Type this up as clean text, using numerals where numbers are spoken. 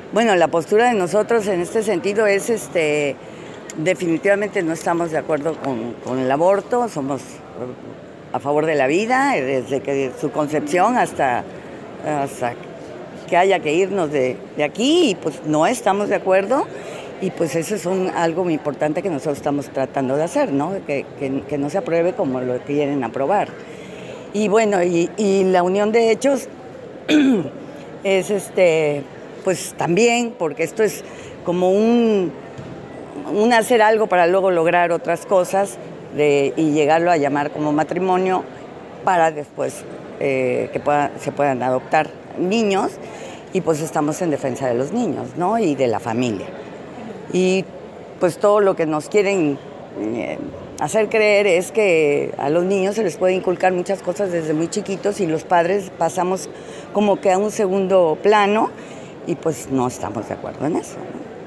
Bueno, la postura de nosotros en este sentido es, definitivamente no estamos de acuerdo con el aborto, somos a favor de la vida, desde que su concepción hasta que haya que irnos de aquí, y pues no estamos de acuerdo, y pues eso es algo muy importante que nosotros estamos tratando de hacer, ¿no? Que no se apruebe como lo quieren aprobar. Y bueno, y la unión de hechos es pues también, porque esto es como un hacer algo para luego lograr otras cosas y llegarlo a llamar como matrimonio para después que se puedan adoptar niños, y pues estamos en defensa de los niños, ¿no? Y de la familia. Y pues todo lo que nos quieren hacer creer es que a los niños se les puede inculcar muchas cosas desde muy chiquitos y los padres pasamos como que a un segundo plano, y pues no estamos de acuerdo en eso, ¿no?